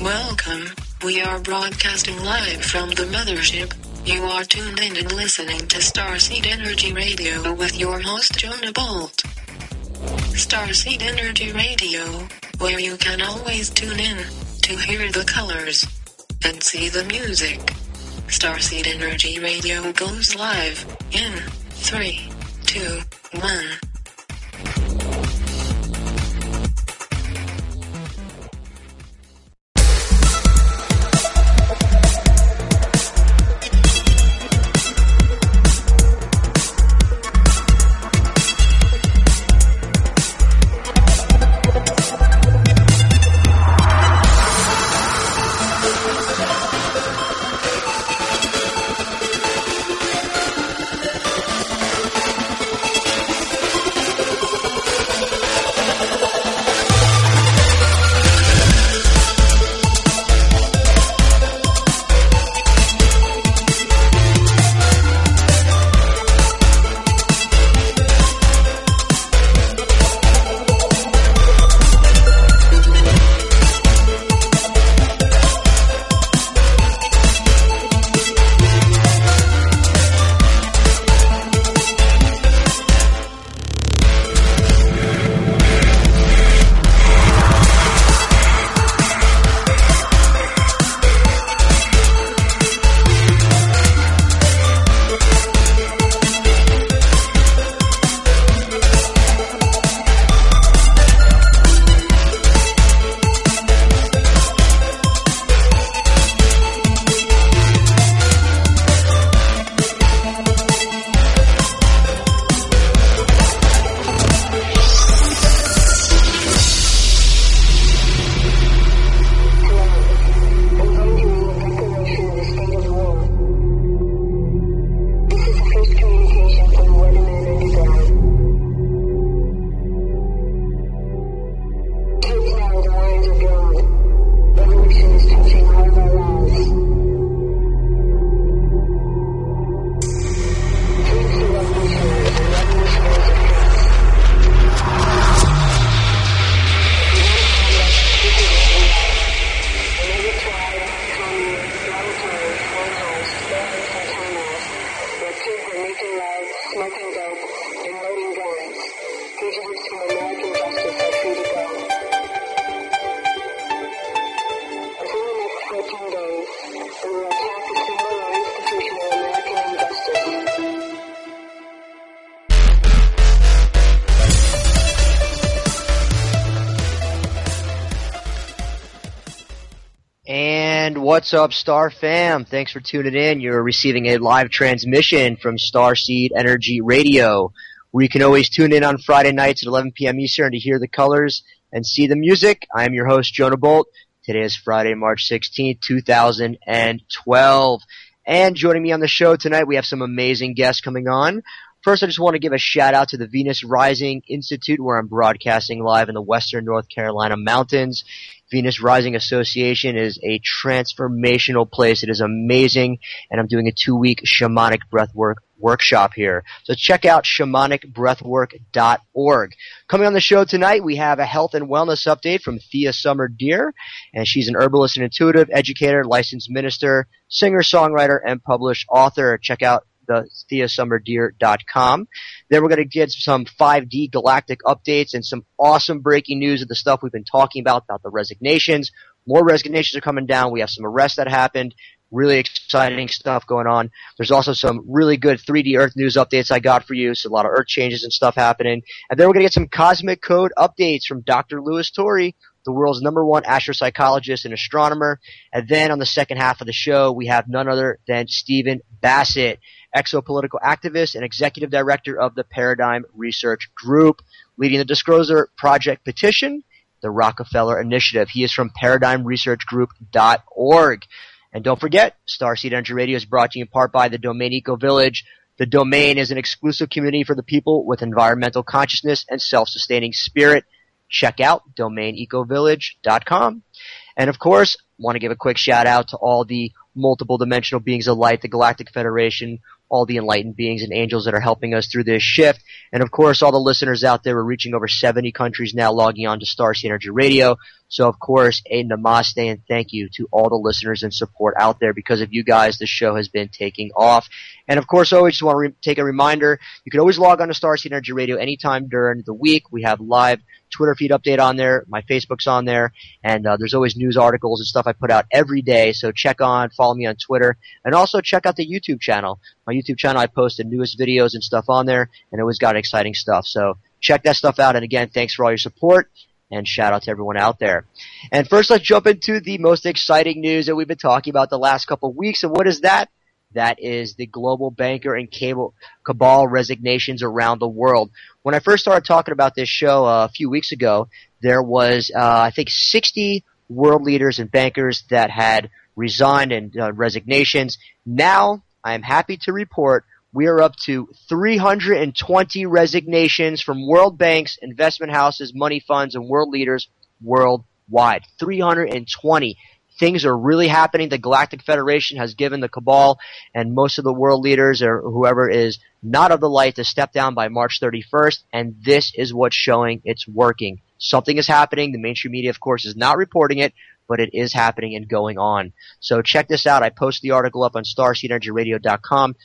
Welcome. We are broadcasting live from the mothership. You are tuned in and listening to Starseed Energy Radio with your host Jonah Bolt. Starseed Energy Radio, where you can always tune in to hear the colors and see the music. Starseed Energy Radio goes live in 3, 2, 1. What's up, Star Fam? Thanks for tuning in. You're receiving a live transmission from Starseed Energy Radio, where you can always tune in on Friday nights at 11 p.m. Eastern to hear the colors and see the music. I am your host, Jonah Bolt. Today is Friday, March 16th, 2012. And joining me on the show tonight, we have some amazing guests coming on. First, I just want to give a shout-out to the Venus Rising Institute, where I'm broadcasting live in the western North Carolina mountains. Venus Rising Association is a transformational place. It is amazing, and I'm doing a 2-week shamanic breathwork workshop here. So check out shamanicbreathwork.org. Coming on the show tonight, we have a health and wellness update from Thea Summer Deer, and she's an herbalist and intuitive educator, licensed minister, singer, songwriter, and published author. Check out the TheaSummerDeer.com. Then we're going to get some 5D galactic updates and some awesome breaking news of the stuff we've been talking about the resignations. More resignations are coming down. We have some arrests that happened. Really exciting stuff going on. There's also some really good 3D Earth news updates I got for you. So a lot of Earth changes and stuff happening. And then we're going to get some cosmic code updates from Dr. Louis Torrey, the world's #1 astropsychologist and astronomer. And then on the second half of the show, we have none other than Stephen Bassett, exopolitical activist and executive director of the Paradigm Research Group, leading the Disclosure Project petition, the Rockefeller Initiative. He is from ParadigmResearchGroup.org. And don't forget, Starseed Energy Radio is brought to you in part by the Domain Eco Village. The Domain is an exclusive community for the people with environmental consciousness and self-sustaining spirit. Check out DomainEcoVillage.com. And of course, want to give a quick shout out to all the multiple dimensional beings of light, the Galactic Federation, all the enlightened beings and angels that are helping us through this shift. And of course, all the listeners out there. We're reaching over 70 countries now, logging on to Starseed Energy Radio. So, of course, a namaste and thank you to all the listeners and support out there. Because of you guys, the show has been taking off. And, of course, I always just want to take a reminder, you can always log on to Starseed Energy Radio anytime during the week. We have live Twitter feed update on there. My Facebook's on there. And there's always news articles and stuff I put out every day. So follow me on Twitter. And also check out the YouTube channel. My YouTube channel, I post the newest videos and stuff on there. And it always got exciting stuff. So check that stuff out. And again, thanks for all your support. And shout out to everyone out there. And first, let's jump into the most exciting news that we've been talking about the last couple of weeks. And what is that? That is the global banker and cabal resignations around the world. When I first started talking about this show a few weeks ago, there was, I think, 60 world leaders and bankers that had resigned and resignations. Now, I am happy to report we are up to 320 resignations from world banks, investment houses, money funds, and world leaders worldwide. 320. Things are really happening. The Galactic Federation has given the cabal and most of the world leaders or whoever is not of the light to step down by March 31st, and this is what's showing it's working. Something is happening. The mainstream media, of course, is not reporting it, but it is happening and going on. So check this out. I posted the article up on StarSeedEnergyRadio.com.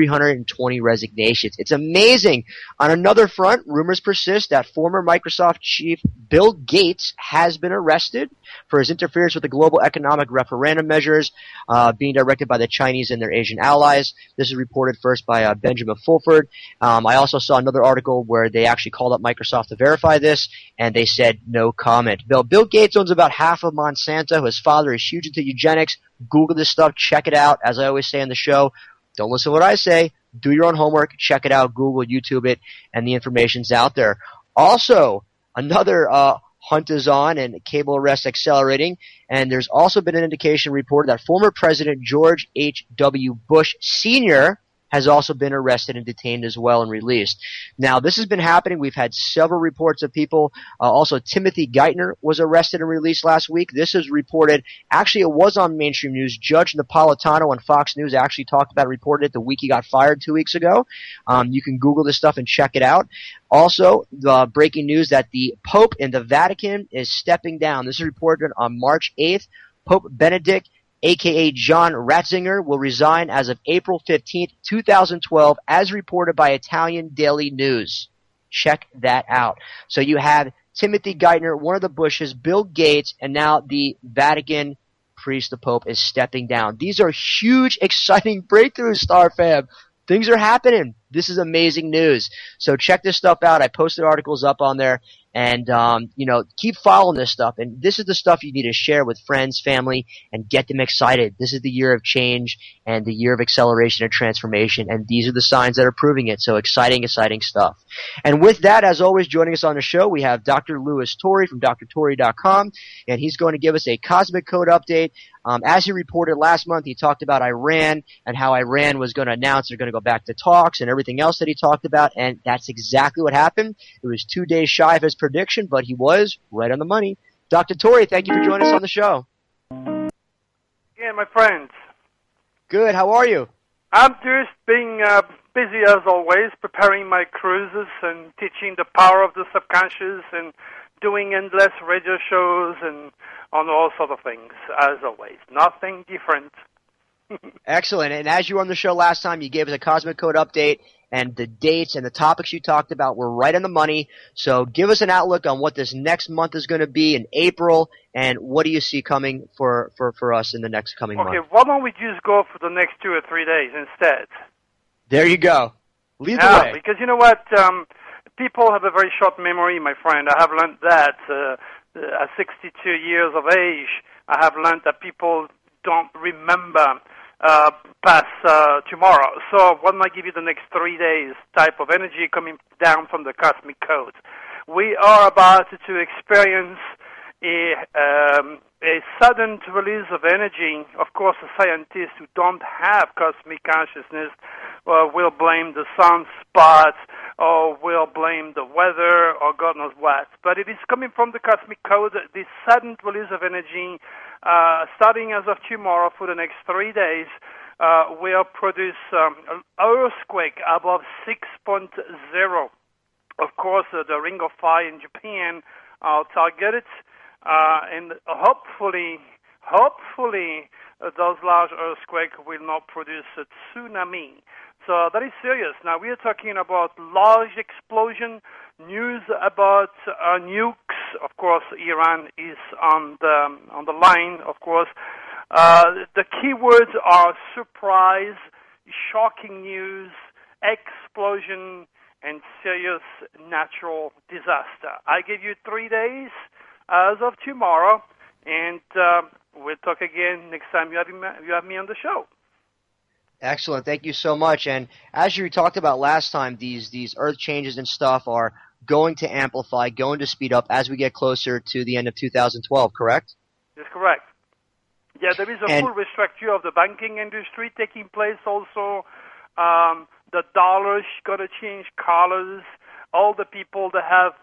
320 resignations. It's amazing. On another front, rumors persist that former Microsoft chief Bill Gates has been arrested for his interference with the global economic referendum measures being directed by the Chinese and their Asian allies. This is reported first by Benjamin Fulford. I also saw another article where they actually called up Microsoft to verify this, and they said no comment. Bill Gates owns about half of Monsanto. His father is huge into eugenics. Google this stuff. Check it out. As I always say on the show, don't listen to what I say. Do your own homework. Check it out. Google, YouTube it, and the information's out there. Also, another hunt is on and cable arrests accelerating, and there's also been an indication reported that former President George H.W. Bush Sr. has also been arrested and detained as well and released. Now, this has been happening. We've had several reports of people. Also, Timothy Geithner was arrested and released last week. This is reported. Actually, it was on mainstream news. Judge Napolitano on Fox News actually talked about it, reported it the week he got fired 2 weeks ago. You can Google this stuff and check it out. Also, the breaking news that the Pope in the Vatican is stepping down. This is reported on March 8th. Pope Benedict, a.k.a. John Ratzinger, will resign as of April 15th, 2012, as reported by Italian Daily News. Check that out. So you have Timothy Geithner, one of the Bushes, Bill Gates, and now the Vatican priest, the Pope, is stepping down. These are huge, exciting breakthroughs, Star Fam. Things are happening. This is amazing news. So check this stuff out. I posted articles up on there. And, keep following this stuff. And this is the stuff you need to share with friends, family, and get them excited. This is the year of change and the year of acceleration and transformation. And these are the signs that are proving it. So exciting, exciting stuff. And with that, as always, joining us on the show, we have Dr. Louis Torrey from drtorrey.com. And he's going to give us a Cosmic Code update. As he reported last month, he talked about Iran and how Iran was going to announce they're going to go back to talks and everything else that he talked about. And that's exactly what happened. It was 2 days shy of his prediction, but he was right on the money. Dr. Torrey, thank you for joining us on the show. Yeah, my friends. Good. How are you? I'm just being busy as always, preparing my cruises and teaching the power of the subconscious and doing endless radio shows and on all sort of things, as always. Nothing different. Excellent. And as you were on the show last time, you gave us a Cosmic Code update, and the dates and the topics you talked about were right on the money. So give us an outlook on what this next month is going to be in April, and what do you see coming for us in the next coming month? Okay, why don't we just go for the next 2 or 3 days instead? There you go. Lead the way. Because you know what? People have a very short memory, my friend. I have learned that at 62 years of age. I have learned that people don't remember past tomorrow. So why don't I give you the next 3 days type of energy coming down from the Cosmic Code. We are about to experience a sudden release of energy. Of course, the scientists who don't have cosmic consciousness will blame the sunspots or will blame the weather or God knows what. But it is coming from the Cosmic Code, this sudden release of energy starting as of tomorrow for the next 3 days. Will produce an earthquake above 6.0. Of course, the Ring of Fire in Japan are targeted. and hopefully, those large earthquakes will not produce a tsunami. So that is serious. Now we are talking about large explosion, news about nukes. Of course, Iran is on the line. Of course, the keywords are surprise, shocking news, explosion, and serious natural disaster. I give you 3 days as of tomorrow, and we'll talk again next time you have me on the show. Excellent. Thank you so much. And as you talked about last time, these earth changes and stuff are going to amplify, going to speed up as we get closer to the end of 2012, correct? That's correct. Yeah, there is a full restructure of the banking industry taking place also. The dollar's got to change colors. All the people that have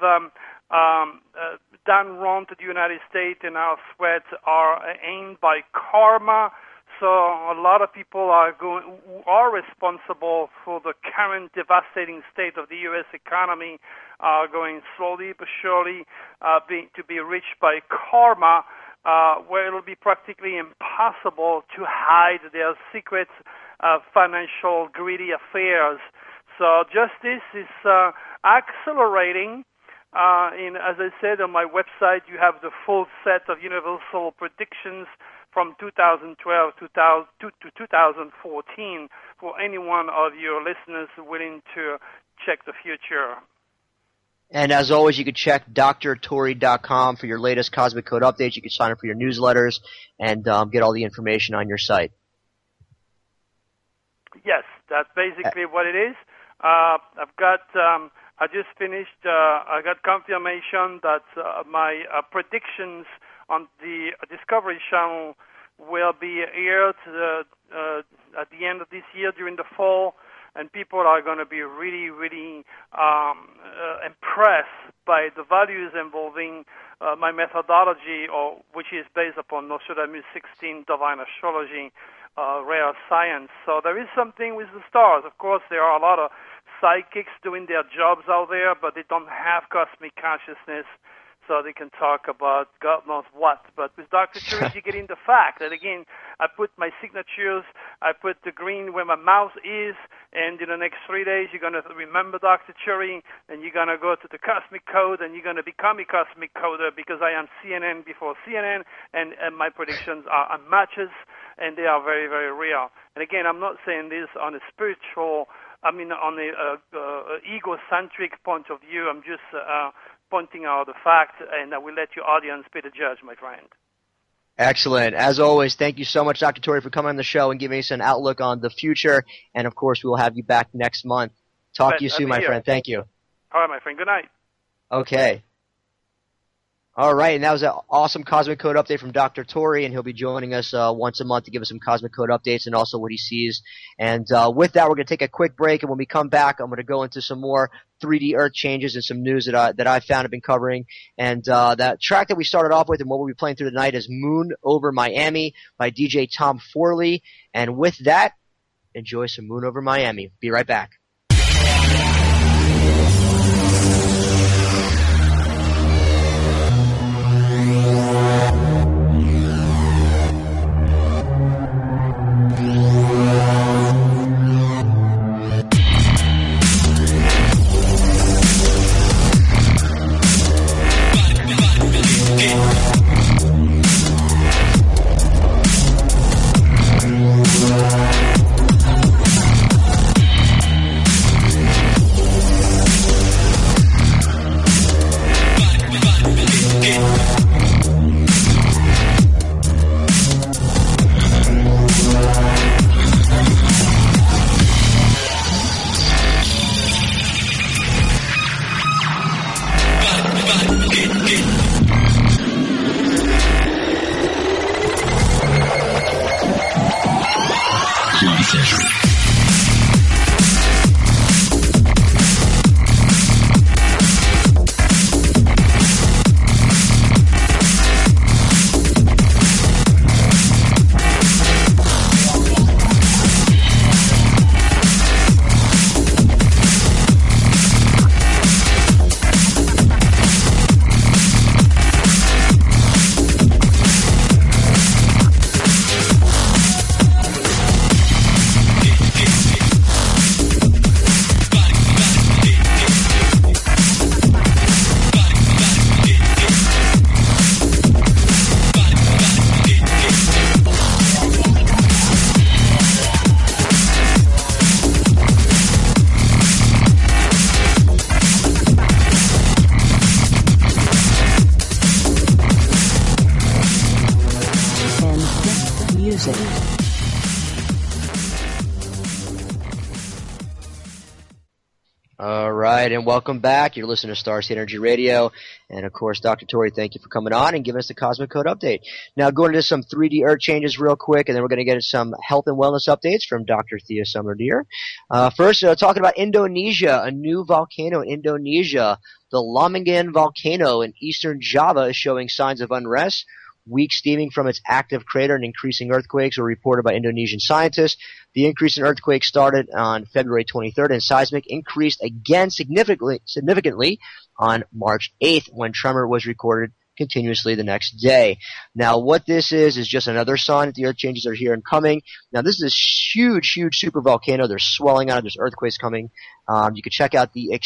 done wrong to the United States and our threats are aimed by karma. So a lot of people who are responsible for the current devastating state of the U.S. economy are going slowly but surely to be reached by karma, where it will be practically impossible to hide their secret financial greedy affairs. So justice is accelerating. As I said on my website, you have the full set of universal predictions from 2012 to 2014 for any one of your listeners willing to check the future. And as always, you can check drtory.com for your latest Cosmic Code updates. You can sign up for your newsletters and get all the information on your site. Yes, that's basically what it is. I've got. I just finished. I got confirmation that my predictions on the Discovery Channel will be aired at the end of this year during the fall, and people are going to be really, really impressed by the values involving my methodology, which is based upon Nostradamus 16 divine astrology, rare science. So there is something with the stars. Of course, there are a lot of psychics doing their jobs out there, but they don't have cosmic consciousness, so they can talk about God knows what. But with Dr. Thury, you get in the fact that, again, I put my signatures, I put the green where my mouth is, and in the next 3 days you're going to remember Dr. Thury, and you're going to go to the Cosmic Code, and you're going to become a Cosmic Coder, because I am CNN before CNN, and my predictions are matches, and they are very, very real. And again, I'm not saying this on a spiritual, on the egocentric point of view. I'm just pointing out the fact, and I will let your audience be the judge, my friend. Excellent. As always, thank you so much, Dr. Thury, for coming on the show and giving us an outlook on the future. And, of course, we will have you back next month. Talk to you soon, my friend. Thank you. All right, my friend. Good night. Okay. All right, and that was an awesome Cosmic Code update from Dr. Thury, and he'll be joining us once a month to give us some Cosmic Code updates and also what he sees. And with that, we're going to take a quick break, and when we come back, I'm going to go into some more 3D Earth changes and some news that I found have been covering. And that track that we started off with and what we'll be playing through tonight is Moon Over Miami by DJ Tom Forley. And with that, enjoy some Moon Over Miami. Be right back. listening. All right, and welcome back. You're listening to Starseed Energy Radio. And, of course, Dr. Tori, thank you for coming on and giving us the Cosmic Code update. Now, going into some 3D Earth changes real quick, and then we're going to get some health and wellness updates from Dr. Thea Summer-Deer. First, talking about Indonesia, a new volcano in Indonesia. The Lamongan volcano in eastern Java is showing signs of unrest. Weak steaming from its active crater and increasing earthquakes were reported by Indonesian scientists. The increase in earthquakes started on February 23rd, and seismic increased again significantly on March 8th, when tremor was recorded continuously the next day. Now, what this is just another sign that the earth changes are here and coming. Now, this is a huge super volcano. There's swelling on it. There's earthquakes coming. You can check out the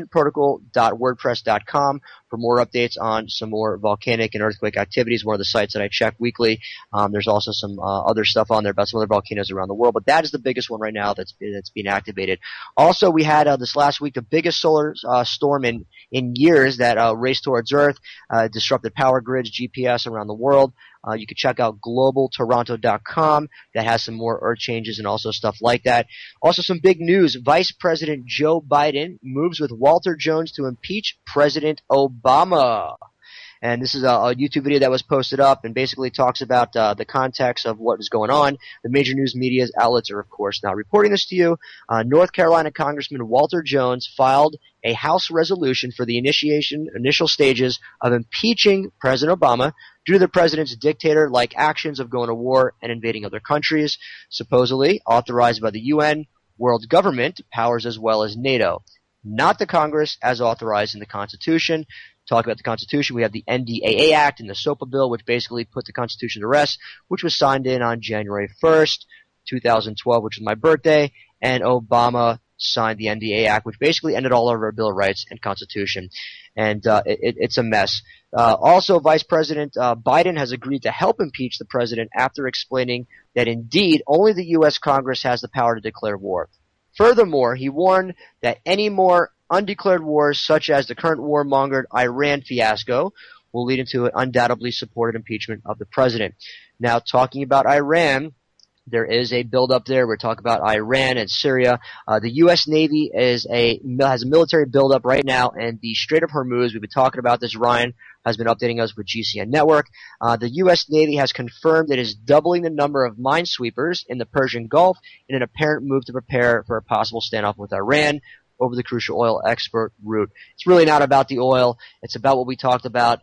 extinctionprotocol.wordpress.com for more updates on some more volcanic and earthquake activities, one of the sites that I check weekly. There's also some other stuff on there about some other volcanoes around the world, but that is the biggest one right now that's being activated. Also, we had this last week the biggest solar storm in years that raced towards Earth, disrupted power grids, GPS around the world. You can check out globaltoronto.com. That has some more earth changes and also stuff like that. Also, some big news. Vice President Joe Biden moves with Walter Jones to impeach President Obama. And this is a YouTube video that was posted up and basically talks about the context of what is going on. The major news media outlets are, of course, now reporting this to you. North Carolina Congressman Walter Jones filed a House resolution for the initial stages of impeaching President Obama due to the president's dictator-like actions of going to war and invading other countries, supposedly authorized by the UN, world government, powers as well as NATO. Not the Congress as authorized in the Constitution. Talk about the Constitution, we have the NDAA Act and the SOPA bill, which basically put the Constitution to rest, which was signed in on January 1st, 2012, which was my birthday, and Obama signed the NDAA Act, which basically ended all of our Bill of Rights and Constitution. And it's a mess. Also, Vice President Biden has agreed to help impeach the president after explaining that indeed only the U.S. Congress has the power to declare war. Furthermore, he warned that any more undeclared wars, such as the current warmongered Iran fiasco, will lead into an undoubtedly supported impeachment of the president. Now, talking about Iran, there is a build-up there. We're talking about Iran and Syria. The U.S. Navy has a military build-up right now, and the Strait of Hormuz, we've been talking about this, Ryan has been updating us with GCN Network. The U.S. Navy has confirmed it is doubling the number of minesweepers in the Persian Gulf in an apparent move to prepare for a possible standoff with Iran over the crucial oil export route. It's really not about the oil. It's about what we talked about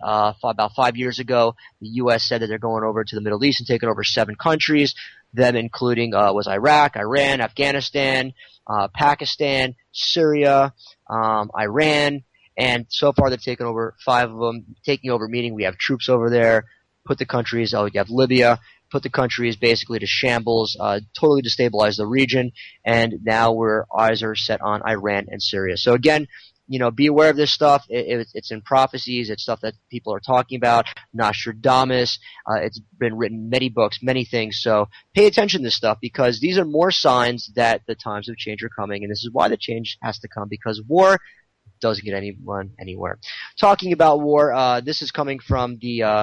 5 years ago. The U.S. said that they're going over to the Middle East and taking over 7 countries, them including was Iraq, Iran, Afghanistan, Pakistan, Syria, Iran, and so far they've taken over 5 of them. Taking over meaning we have troops over there, put the countries, you have Libya, put the countries basically to shambles, totally destabilize the region, and now our eyes are set on Iran and Syria. So again, be aware of this stuff. It's in prophecies. It's stuff that people are talking about. Nostradamus. It's been written many books, many things. So pay attention to this stuff because these are more signs that the times of change are coming, and this is why the change has to come because war doesn't get anyone anywhere. Talking about war, this is coming from the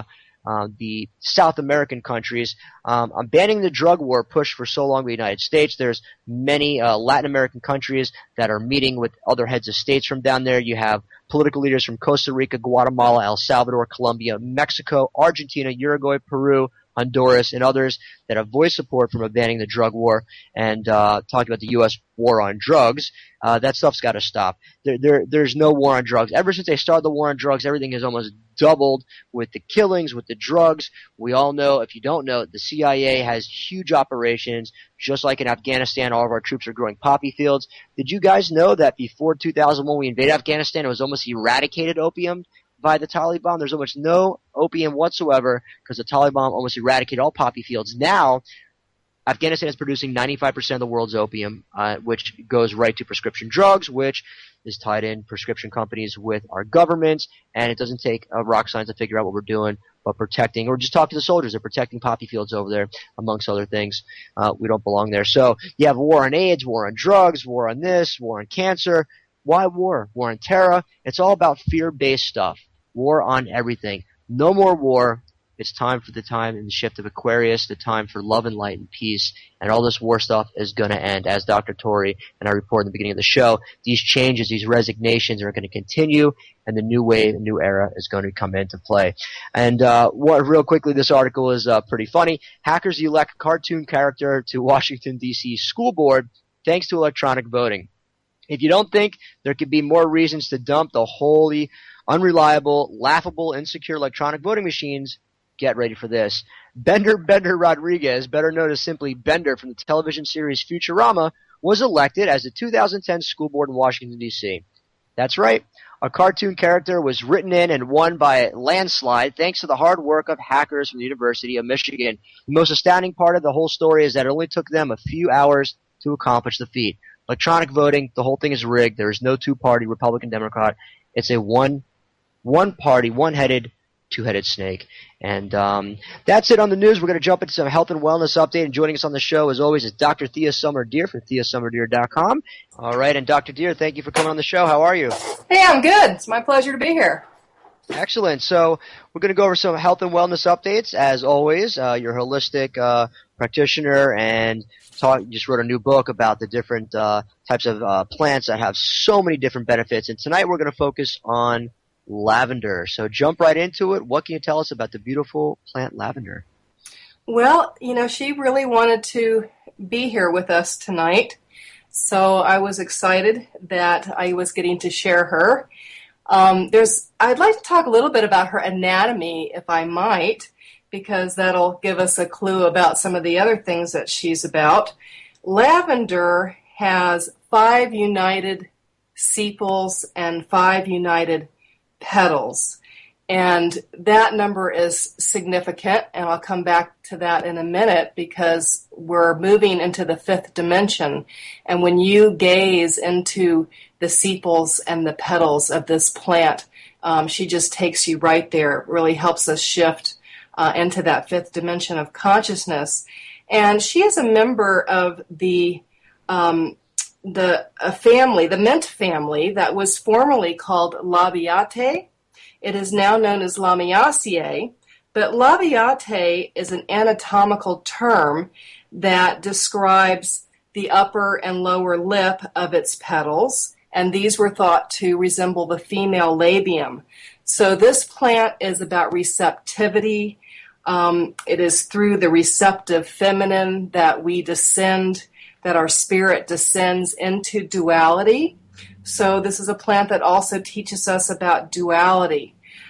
South American countries. Banning the drug war pushed for so long by the United States. There's many Latin American countries that are meeting with other heads of states from down there. You have political leaders from Costa Rica, Guatemala, El Salvador, Colombia, Mexico, Argentina, Uruguay, Peru, Honduras, and others that have voiced support for banning the drug war and talking about the U.S. war on drugs. That stuff's got to stop. There's no war on drugs. Ever since they started the war on drugs, everything has almost doubled with the killings, with the drugs. We all know, if you don't know, the CIA has huge operations. Just like in Afghanistan, all of our troops are growing poppy fields. Did you guys know that before 2001 we invaded Afghanistan, it was almost eradicated opium by the Taliban? There's almost no opium whatsoever because the Taliban almost eradicated all poppy fields. Now, Afghanistan is producing 95% of the world's opium, which goes right to prescription drugs, which is tied in prescription companies with our governments, and it doesn't take rock science to figure out what we're doing, but protecting, or just talk to the soldiers. They're protecting poppy fields over there, amongst other things. We don't belong there. So you have war on AIDS, war on drugs, war on this, war on cancer. Why war? War on terror. It's all about fear-based stuff. War on everything. No more war. It's time for the time and the shift of Aquarius, the time for love and light and peace, and all this war stuff is going to end. As Dr. Tori and I reported in the beginning of the show, these changes, these resignations are going to continue, and the new wave, a new era is going to come into play. And real quickly, this article is pretty funny. Hackers elect cartoon character to Washington, D.C. school board thanks to electronic voting. If you don't think there could be more reasons to dump the wholly unreliable, laughable, insecure electronic voting machines, get ready for this. Bender Rodriguez, better known as simply Bender from the television series Futurama, was elected as the 2010 school board in Washington, D.C. That's right. A cartoon character was written in and won by landslide thanks to the hard work of hackers from the University of Michigan. The most astounding part of the whole story is that it only took them a few hours to accomplish the feat. Electronic voting, the whole thing is rigged. There is no two-party Republican, Democrat. It's a one-party, one-headed, two-headed snake. And that's it on the news. We're going to jump into some health and wellness update. And joining us on the show, as always, is Dr. Thea Summer-Deer from TheaSummerDeer.com. All right, and Dr. Deer, thank you for coming on the show. How are you? Hey, I'm good. It's my pleasure to be here. Excellent. So we're going to go over some health and wellness updates. As always, you're a holistic practitioner and you just wrote a new book about the different types of plants that have so many different benefits. And tonight we're going to focus on lavender. So jump right into it. What can you tell us about the beautiful plant lavender? Well, she really wanted to be here with us tonight. So I was excited that I was getting to share her. I'd like to talk a little bit about her anatomy, if I might, because that'll give us a clue about some of the other things that she's about. Lavender has 5 united sepals and 5 united petals. And that number is significant, and I'll come back to that in a minute because we're moving into the 5th dimension. And when you gaze into the sepals and the petals of this plant, she just takes you right there. It really helps us shift into that 5th dimension of consciousness. And she is a member of the family, the mint family that was formerly called Labiatae. It is now known as Lamiaceae, but Labiatae is an anatomical term that describes the upper and lower lip of its petals, and these were thought to resemble the female labium. So this plant is about receptivity. It is through the receptive feminine that we descend, that our spirit descends into duality. So this is a plant that also teaches us about duality.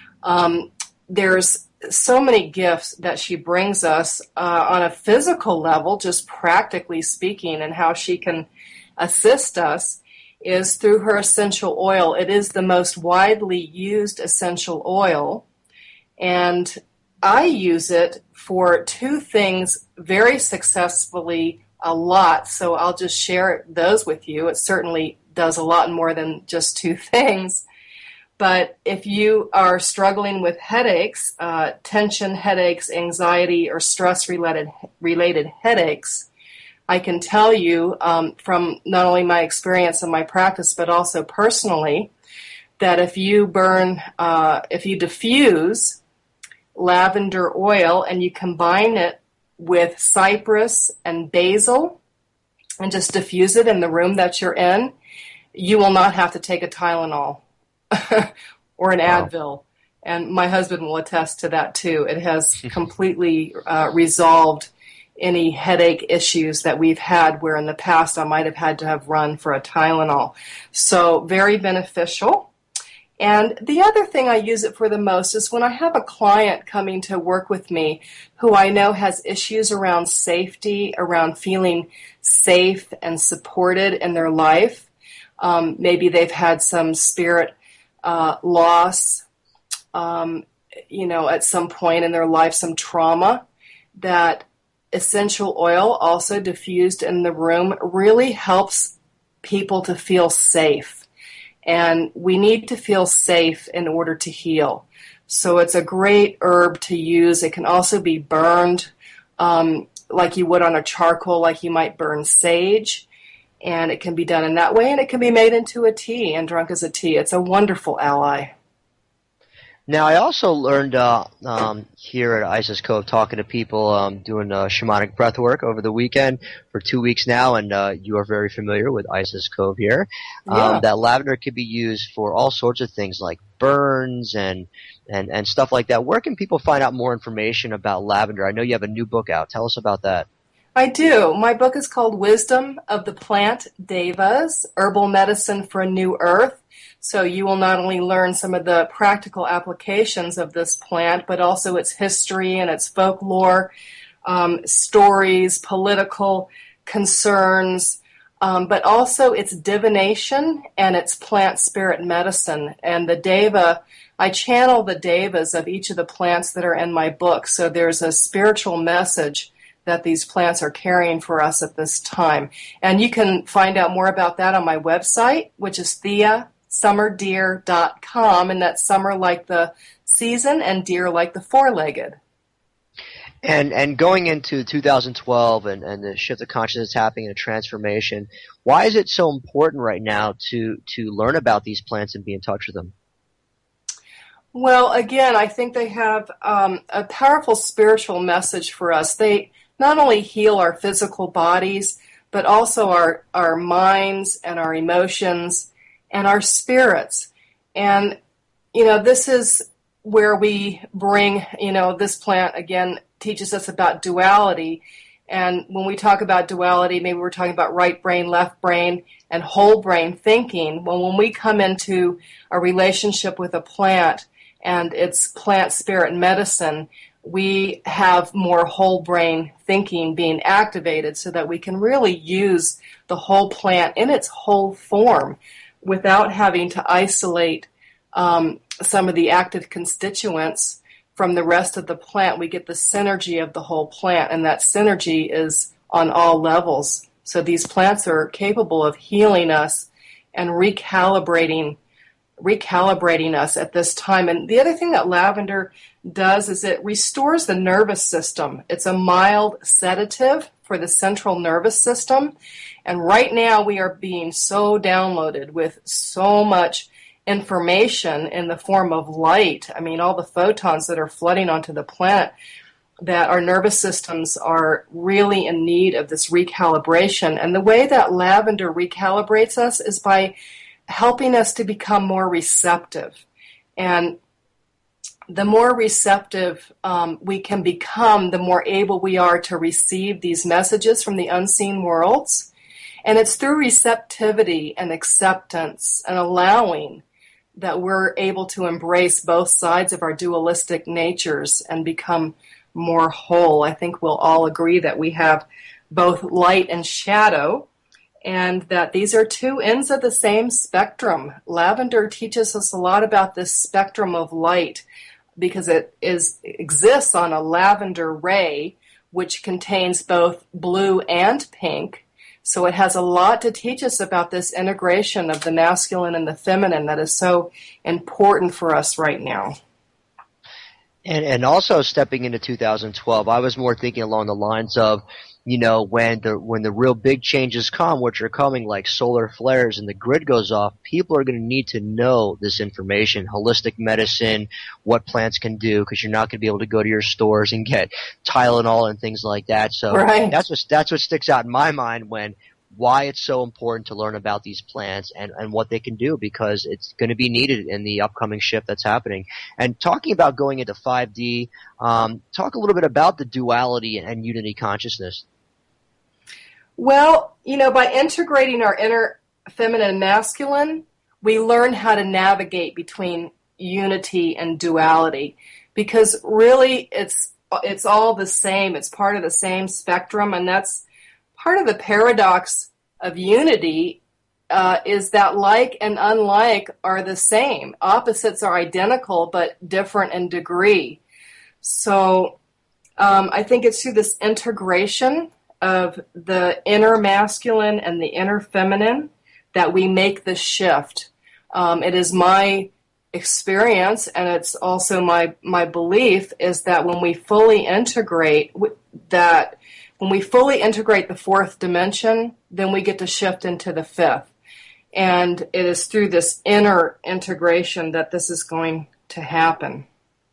There's so many gifts that she brings us on a physical level, just practically speaking, and how she can assist us is through her essential oil. It is the most widely used essential oil, and I use it for 2 things very successfully a lot, so I'll just share those with you. It certainly does a lot more than just 2 things. But if you are struggling with headaches, tension headaches, anxiety, or stress-related headaches, I can tell you from not only my experience and my practice, but also personally, that if you diffuse lavender oil and you combine it with cypress and basil and just diffuse it in the room that you're in, you will not have to take a Tylenol or an Advil. And my husband will attest to that too. It has completely resolved any headache issues that we've had where in the past I might have had to have run for a Tylenol. So very beneficial. And the other thing I use it for the most is when I have a client coming to work with me who I know has issues around safety, around feeling safe and supported in their life. Maybe they've had some spirit loss, at some point in their life, some trauma. That essential oil also diffused in the room really helps people to feel safe. And we need to feel safe in order to heal. So it's a great herb to use. It can also be burned like you would on a charcoal, like you might burn sage. And it can be done in that way, and it can be made into a tea and drunk as a tea. It's a wonderful ally. Now, I also learned here at Isis Cove, talking to people, doing shamanic breath work over the weekend for 2 weeks now, and you are very familiar with Isis Cove here, Yeah. that lavender could be used for all sorts of things like burns and stuff like that. Where can people find out more information about lavender? I know you have a new book out. Tell us about that. I do. My book is called Wisdom of the Plant Devas, Herbal Medicine for a New Earth. So you will not only learn some of the practical applications of this plant, but also its history and its folklore, stories, political concerns, but also its divination and its plant spirit medicine. And the deva, I channel the devas of each of the plants that are in my book. So there's a spiritual message that these plants are carrying for us at this time. And you can find out more about that on my website, which is theasummerdeer.com, and that's summer like the season and deer like the four-legged. And going into 2012 and the shift of consciousness happening and a transformation, why is it so important right now to learn about these plants and be in touch with them? Well, again, I think they have a powerful spiritual message for us. They not only heal our physical bodies, but also our minds and our emotions and our spirits. And, this is where we bring, this plant, again, teaches us about duality. And when we talk about duality, maybe we're talking about right brain, left brain, and whole brain thinking. Well, when we come into a relationship with a plant and its plant spirit medicine, we have more whole brain thinking being activated so that we can really use the whole plant in its whole form without having to isolate some of the active constituents from the rest of the plant. We get the synergy of the whole plant, and that synergy is on all levels. So these plants are capable of healing us and recalibrating us at this time. And the other thing that lavender does is it restores the nervous system. It's a mild sedative for the central nervous system. And right now we are being so downloaded with so much information in the form of light. I mean, all the photons that are flooding onto the planet, that our nervous systems are really in need of this recalibration. And the way that lavender recalibrates us is by helping us to become more receptive. And the more receptive we can become, the more able we are to receive these messages from the unseen worlds. And it's through receptivity and acceptance and allowing that we're able to embrace both sides of our dualistic natures and become more whole. I think we'll all agree that we have both light and shadow, and that these are two ends of the same spectrum. Lavender teaches us a lot about this spectrum of light because it exists on a lavender ray, which contains both blue and pink. So it has a lot to teach us about this integration of the masculine and the feminine that is so important for us right now. And also stepping into 2012, I was more thinking along the lines of, when the real big changes come, which are coming like solar flares and the grid goes off, people are going to need to know this information, holistic medicine, what plants can do, because you're not going to be able to go to your stores and get Tylenol and things like that. So right. That's what sticks out in my mind why it's so important to learn about these plants and what they can do, because it's going to be needed in the upcoming shift that's happening. And talking about going into 5D, talk a little bit about the duality and unity consciousness. Well, by integrating our inner feminine and masculine, we learn how to navigate between unity and duality, because really it's all the same. It's part of the same spectrum, and that's part of the paradox of unity, is that like and unlike are the same. Opposites are identical but different in degree. So I think it's through this integration of the inner masculine and the inner feminine that we make the shift. It is my experience, and it's also my belief, is that when we fully integrate the fourth dimension, then we get to shift into the fifth. And it is through this inner integration that this is going to happen.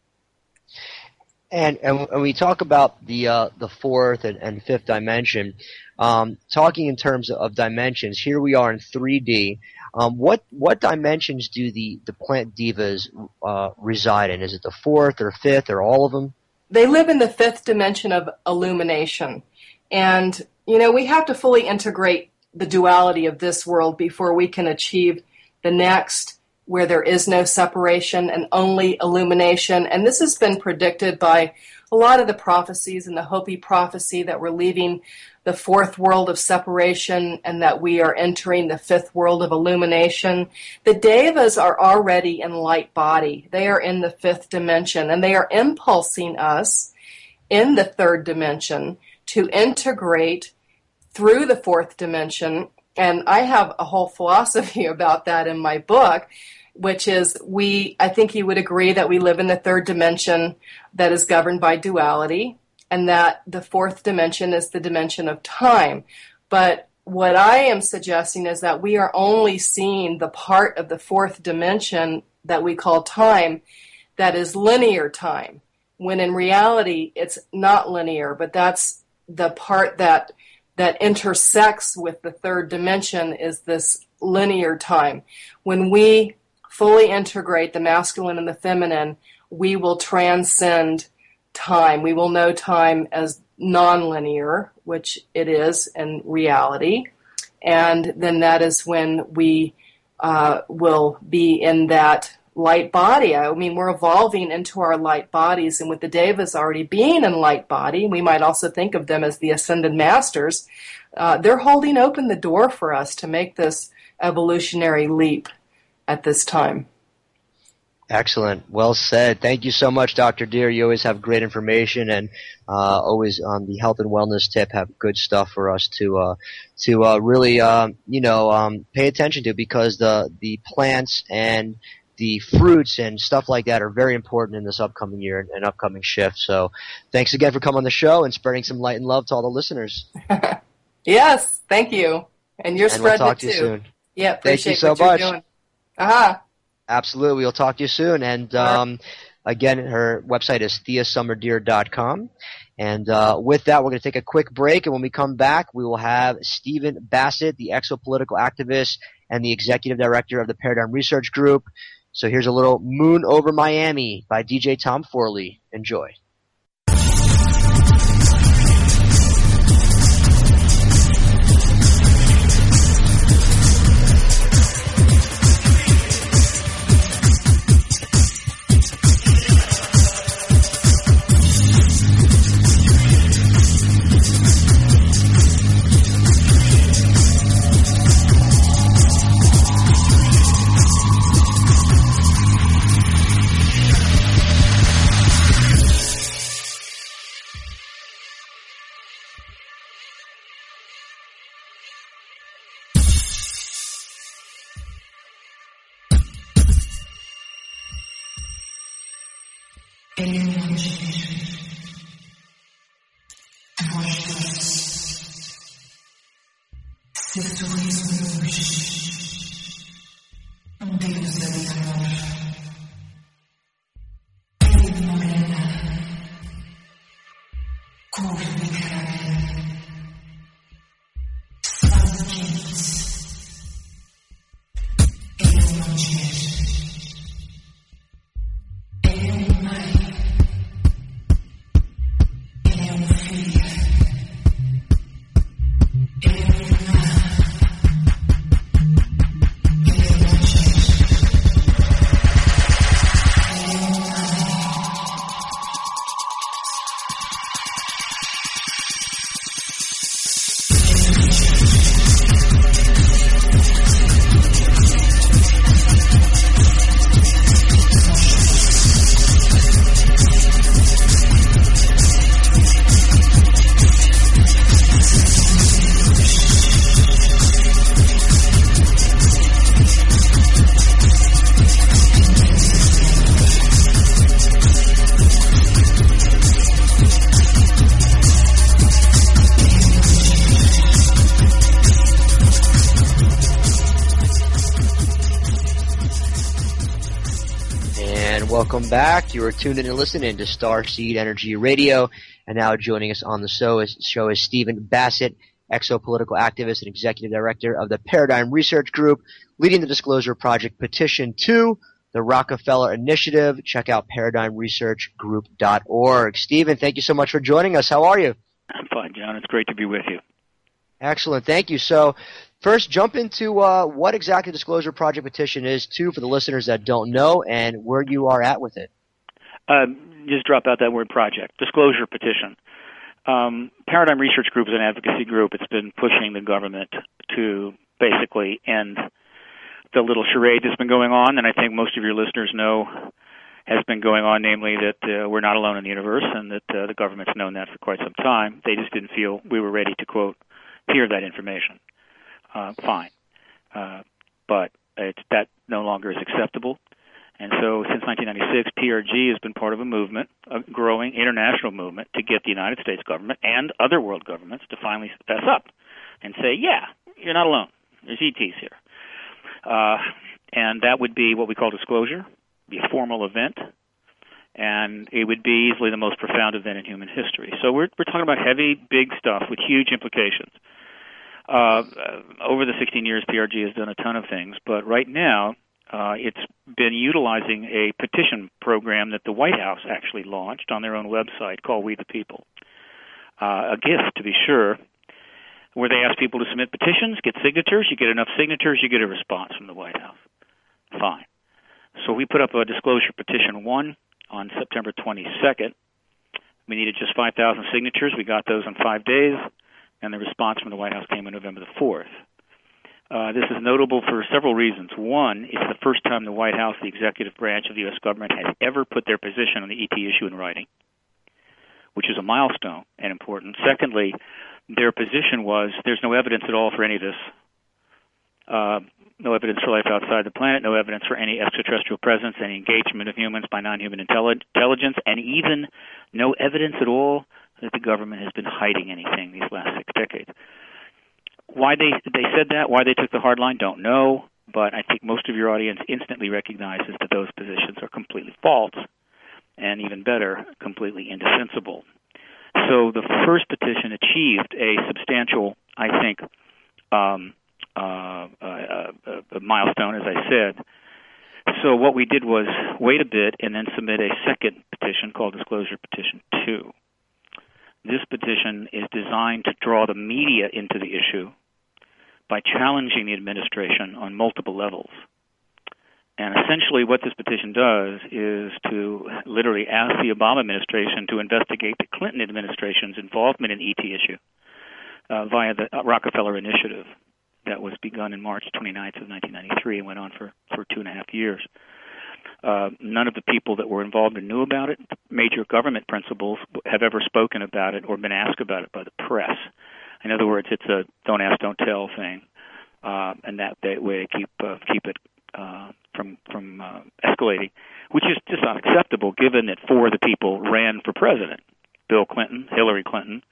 And when we talk about the fourth and fifth dimension, talking in terms of dimensions, here we are in 3D. What dimensions do the plant divas reside in? Is it the fourth or fifth or all of them? They live in the fifth dimension of illumination. And, we have to fully integrate the duality of this world before we can achieve the next, where there is no separation and only illumination. And this has been predicted by a lot of the prophecies in the Hopi prophecy that we're leaving the fourth world of separation and that we are entering the fifth world of illumination. The devas are already in light body. They are in the fifth dimension, and they are impulsing us in the third dimension to integrate through the fourth dimension. And I have a whole philosophy about that in my book, which is I think you would agree that we live in the third dimension that is governed by duality, and that the fourth dimension is the dimension of time. But what I am suggesting is that we are only seeing the part of the fourth dimension that we call time that is linear time, when in reality it's not linear, but that's the part that intersects with the third dimension is this linear time. When we fully integrate the masculine and the feminine, we will transcend time. We will know time as nonlinear, which it is in reality. And then that is when we will be in that light body. I mean, we're evolving into our light bodies, and with the devas already being in light body, we might also think of them as the ascended masters. They're holding open the door for us to make this evolutionary leap at this time. Excellent. Well said. Thank you so much, Dr. Deer. You always have great information, and always on the health and wellness tip have good stuff for us to really pay attention to, because the plants and the fruits and stuff like that are very important in this upcoming year and upcoming shift. So thanks again for coming on the show and spreading some light and love to all the listeners. Yes, thank you. And you're spreading it too. We'll talk to you soon. Yeah, appreciate Thank you so much. Doing. Aha. Absolutely. We'll talk to you soon. And again, her website is theasummerdeer.com. And with that, we're going to take a quick break. And when we come back, we will have Stephen Bassett, the exopolitical activist and the executive director of the Paradigm Research Group. So here's a little Moon Over Miami by DJ Tom Forley. Enjoy. welcome back. You are tuned in and listening to Starseed Energy Radio. And now joining us on the show is Stephen Bassett, exopolitical activist and executive director of the Paradigm Research Group, leading the Disclosure Project Petition 2, the Rockefeller Initiative. Check out paradigmresearchgroup.org. Stephen, thank you so much for joining us. How are you? I'm fine, John. It's great to be with you. Excellent. Thank you. So first, jump into what exactly Disclosure Project Petition is, too, for the listeners that don't know, and where you are at with it. Just drop out that word project. Disclosure Petition. Paradigm Research Group is an advocacy group. It's been pushing the government to basically end the little charade that's been going on, and I think most of your listeners know has been going on, namely that we're not alone in the universe and that the government's known that for quite some time. They just didn't feel we were ready to, quote, hear that information. Fine. But that no longer is acceptable. And so since 1996, PRG has been part of a movement, a growing international movement, to get the United States government and other world governments to finally fess up and say, yeah, you're not alone. There's ETs here. And that would be what we call disclosure, be a formal event, and it would be easily the most profound event in human history. So we're talking about heavy, big stuff with huge implications. Over the 16 years, PRG has done a ton of things, but right now it's been utilizing a petition program that the White House actually launched on their own website called We the People. A gift, to be sure, where they ask people to submit petitions, get signatures. You get enough signatures, you get a response from the White House. Fine. So we put up a Disclosure Petition 1 on September 22nd. We needed just 5,000 signatures. We got those in 5 days, and the response from the White House came on November the 4th. This is notable for several reasons. One, it's the first time the White House, the executive branch of the U.S. government, has ever put their position on the ET issue in writing, which is a milestone and important. Secondly, their position was there's no evidence at all for any of this. No evidence for life outside the planet, no evidence for any extraterrestrial presence, any engagement of humans by non-human intelligence, and even no evidence at all that the government has been hiding anything these last 6 decades. Why they said that, why they took the hard line, don't know, but I think most of your audience instantly recognizes that those positions are completely false, and even better, completely indefensible. So the first petition achieved a substantial, I think, a milestone, as I said. So what we did was wait a bit and then submit a second petition called Disclosure Petition 2. This petition is designed to draw the media into the issue by challenging the administration on multiple levels. And essentially what this petition does is to literally ask the Obama administration to investigate the Clinton administration's involvement in the ET issue via the Rockefeller Initiative that was begun in March 29th of 1993 and went on for 2.5 years. None of the people that were involved and knew about it, major government principals, have ever spoken about it or been asked about it by the press. In other words, it's a don't ask, don't tell thing, and that way to keep it from escalating, which is just unacceptable given that 4 of the people ran for president: Bill Clinton, Hillary Clinton,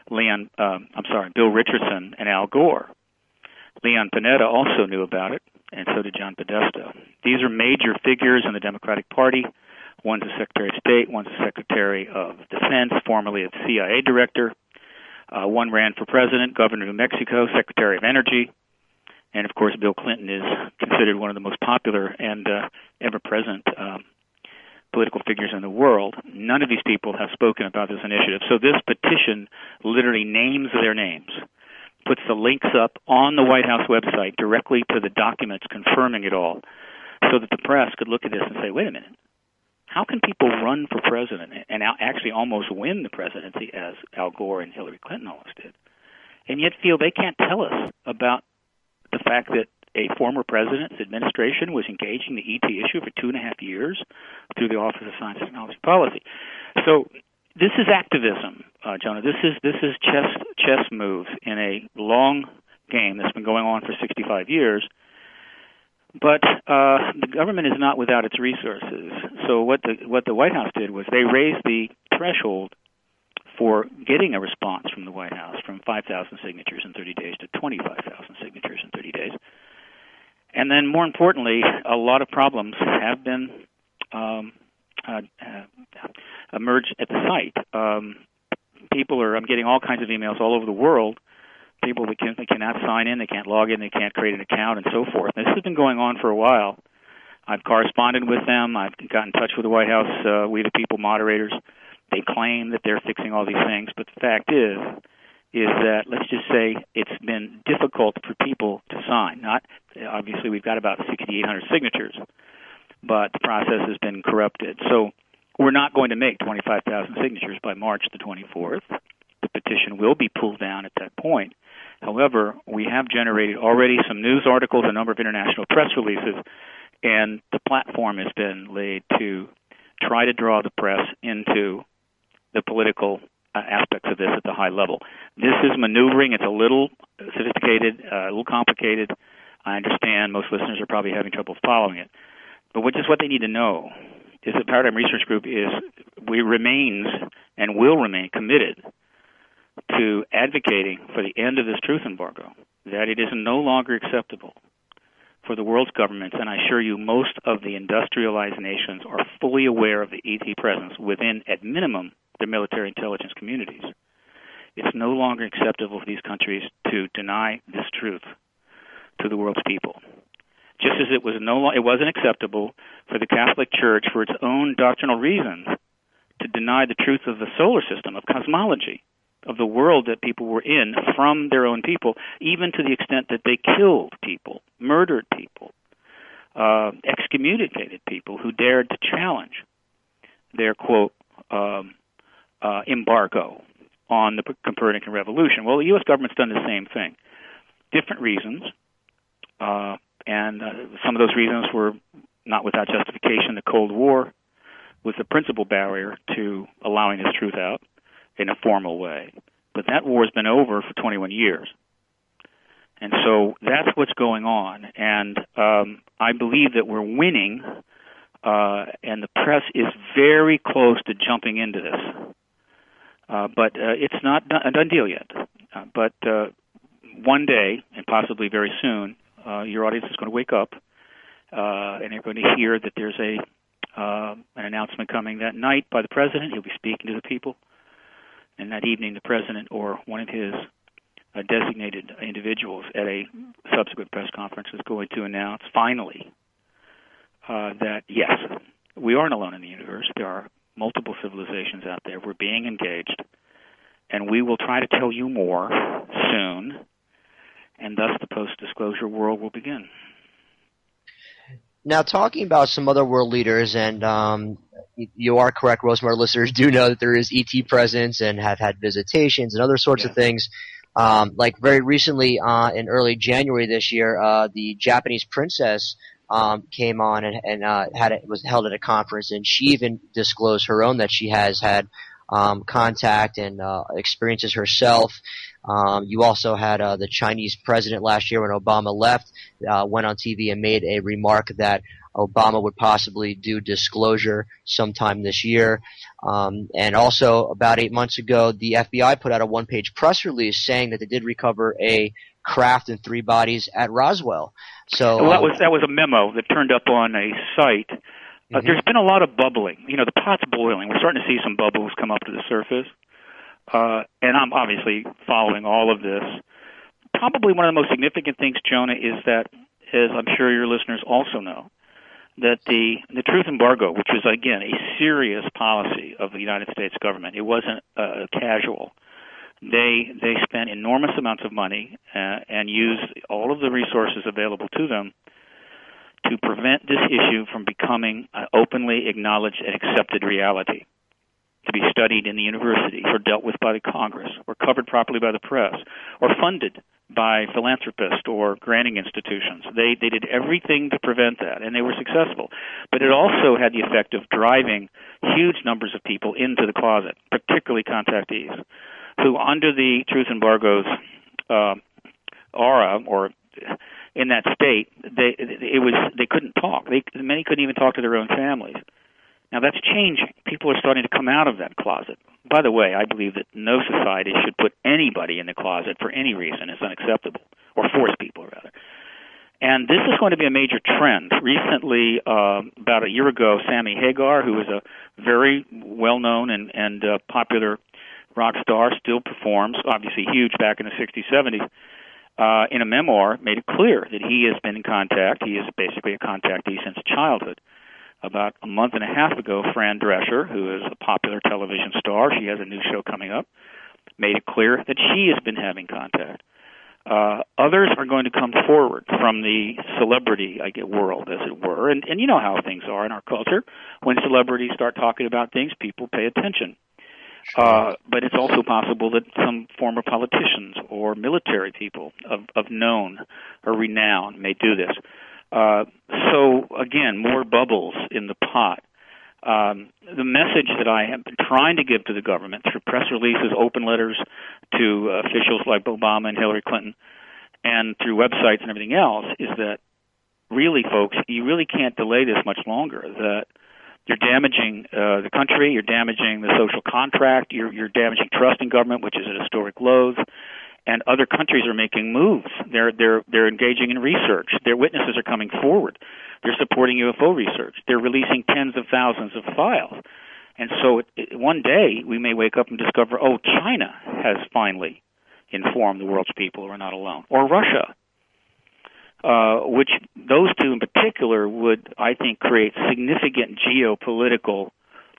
Bill Richardson, and Al Gore. Leon Panetta also knew about it, and so did John Podesta. These are major figures in the Democratic Party. One's a Secretary of State, one's a Secretary of Defense, formerly a CIA director. One ran for president, governor of New Mexico, Secretary of Energy. And, of course, Bill Clinton is considered one of the most popular and ever-present political figures in the world. None of these people have spoken about this initiative. So this petition literally names their names, puts the links up on the White House website directly to the documents confirming it all, so that the press could look at this and say, wait a minute, how can people run for president and actually almost win the presidency, as Al Gore and Hillary Clinton almost did, and yet feel they can't tell us about the fact that a former president's administration was engaging the ET issue for 2.5 years through the Office of Science and Technology Policy? So this is activism, Jonah. This is chess moves in a long game that's been going on for 65 years. But the government is not without its resources. So what the White House did was they raised the threshold for getting a response from the White House from 5,000 signatures in 30 days to 25,000 signatures in 30 days. And then, more importantly, a lot of problems have been emerge at the site. I'm getting all kinds of emails all over the world. People that cannot sign in, they can't log in, they can't create an account, and so forth. And this has been going on for a while. I've corresponded with them. I've got in touch with the White House, We the People moderators. They claim that they're fixing all these things, but the fact is that, let's just say, it's been difficult for people to sign. Obviously, we've got about 6,800 signatures, but the process has been corrupted. So we're not going to make 25,000 signatures by March the 24th. The petition will be pulled down at that point. However, we have generated already some news articles, a number of international press releases, and the platform has been laid to try to draw the press into the political aspects of this at the high level. This is maneuvering. It's a little sophisticated, a little complicated. I understand most listeners are probably having trouble following it. But what they need to know is that Paradigm Research Group remains and will remain committed to advocating for the end of this truth embargo, that it is no longer acceptable for the world's governments, and I assure you most of the industrialized nations are fully aware of the ET presence within, at minimum, their military intelligence communities. It's no longer acceptable for these countries to deny this truth to the world's people. Just as it wasn't acceptable for the Catholic Church, for its own doctrinal reasons, to deny the truth of the solar system, of cosmology, of the world that people were in from their own people, even to the extent that they killed people, murdered people, excommunicated people who dared to challenge their, quote, embargo on the Copernican revolution. Well, the U.S. government's done the same thing. Different reasons, and some of those reasons were not without justification. The Cold War was the principal barrier to allowing this truth out in a formal way. But that war has been over for 21 years. And so that's what's going on. And I believe that we're winning, and the press is very close to jumping into this. But it's not a done deal yet. But one day, and possibly very soon, your audience is going to wake up, and they're going to hear that there's an announcement coming that night by the president. He'll be speaking to the people. And that evening, the president or one of his designated individuals at a subsequent press conference is going to announce, finally, that, yes, we aren't alone in the universe. There are multiple civilizations out there. We're being engaged. And we will try to tell you more soon. And thus the post-disclosure world will begin. Now, talking about some other world leaders, and you are correct, most of our listeners do know that there is ET presence and have had visitations and other sorts of things. Like very recently, in early January this year, the Japanese princess came on and was held at a conference, and she even disclosed her own that she has had contact and experiences herself. You also had the Chinese president last year when Obama left, went on TV and made a remark that Obama would possibly do disclosure sometime this year. And also about 8 months ago, the FBI put out a one-page press release saying that they did recover a craft and 3 bodies at Roswell. So well, that was a memo that turned up on a site. There's been a lot of bubbling. You know, the pot's boiling. We're starting to see some bubbles come up to the surface. And I'm obviously following all of this. Probably one of the most significant things, Jonah, is that, as I'm sure your listeners also know, that the truth embargo, which was, again, a serious policy of the United States government, it wasn't casual. They spent enormous amounts of money and used all of the resources available to them to prevent this issue from becoming an openly acknowledged and accepted reality, to be studied in the universities or dealt with by the Congress or covered properly by the press or funded by philanthropists or granting institutions. They did everything to prevent that, and they were successful. But it also had the effect of driving huge numbers of people into the closet, particularly contactees, who under the truth embargo's aura or in that state, they couldn't talk. Many couldn't even talk to their own families. Now that's changing. People are starting to come out of that closet. By the way, I believe that no society should put anybody in the closet for any reason. It's unacceptable, or force people rather. And this is going to be a major trend. Recently, about a year ago, Sammy Hagar, who is a very well-known and popular rock star, still performs, obviously huge back in the 60s, 70s, in a memoir made it clear that he has been in contact. He is basically a contactee since childhood. About a month and a half ago, Fran Drescher, who is a popular television star, she has a new show coming up, made it clear that she has been having contact. Others are going to come forward from the celebrity world, as it were. And you know how things are in our culture. When celebrities start talking about things, people pay attention. But it's also possible that some former politicians or military people of known or renown may do this. So, again, more bubbles in the pot. The message that I have been trying to give to the government through press releases, open letters to officials like Obama and Hillary Clinton, and through websites and everything else is that really, folks, you really can't delay this much longer. That you're damaging the country, you're damaging the social contract, you're damaging trust in government, which is at historic lows. And other countries are making moves. They're engaging in research. Their witnesses are coming forward. They're supporting UFO research. They're releasing tens of thousands of files. And so one day we may wake up and discover, China has finally informed the world's people we're not alone. Or Russia, which those two in particular would, I think, create significant geopolitical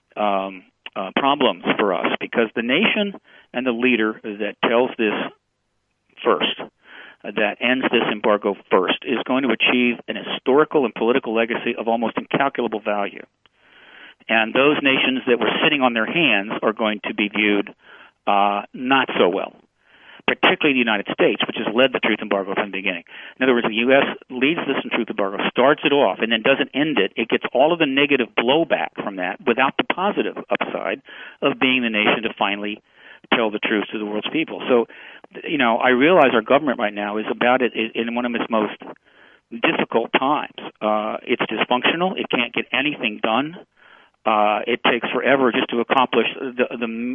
problems for us, because the nation and the leader that tells this first, that ends this embargo first, is going to achieve an historical and political legacy of almost incalculable value. And those nations that were sitting on their hands are going to be viewed not so well, particularly the United States, which has led the truth embargo from the beginning. In other words, the U.S. leads this truth embargo, starts it off, and then doesn't end it. It gets all of the negative blowback from that without the positive upside of being the nation to finally tell the truth to the world's people. So, I realize our government right now is about it in one of its most difficult times. It's dysfunctional. It can't get anything done. It takes forever just to accomplish the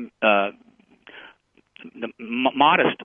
modest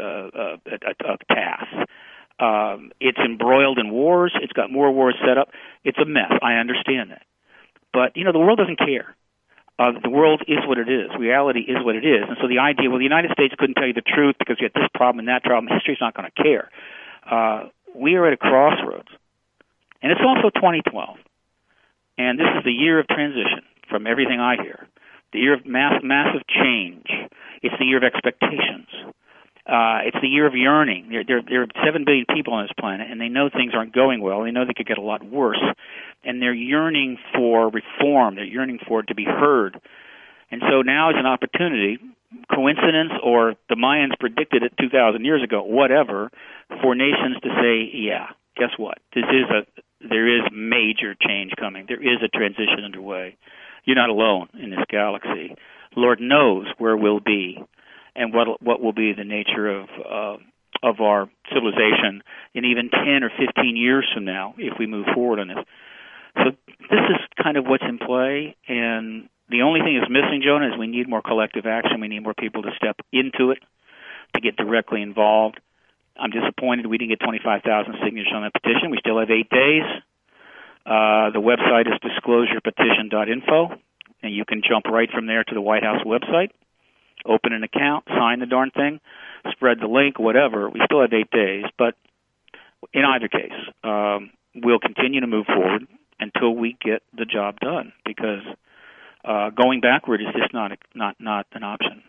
task. It's embroiled in wars. It's got more wars set up. It's a mess. I understand that. But, the world doesn't care. The world is what it is. Reality is what it is. And so the idea, the United States couldn't tell you the truth because you had this problem and that problem. History's not going to care. We are at a crossroads. And it's also 2012. And this is the year of transition from everything I hear. The year of massive change. It's the year of expectations. It's the year of yearning. There are 7 billion people on this planet, and they know things aren't going well. They know they could get a lot worse. And they're yearning for reform. They're yearning for it to be heard. And so now is an opportunity, coincidence or the Mayans predicted it 2,000 years ago, whatever, for nations to say, yeah, guess what? There is major change coming. There is a transition underway. You're not alone in this galaxy. Lord knows where we'll be and what will be the nature of our civilization in even 10 or 15 years from now if we move forward on this. So this is kind of what's in play, and the only thing that's missing, Jonah, is we need more collective action. We need more people to step into it, to get directly involved. I'm disappointed we didn't get 25,000 signatures on that petition. We still have 8 days. The website is disclosurepetition.info, and you can jump right from there to the White House website, open an account, sign the darn thing, spread the link, whatever. We still have 8 days, but in either case, we'll continue to move forward until we get the job done, because going backward is just not an option.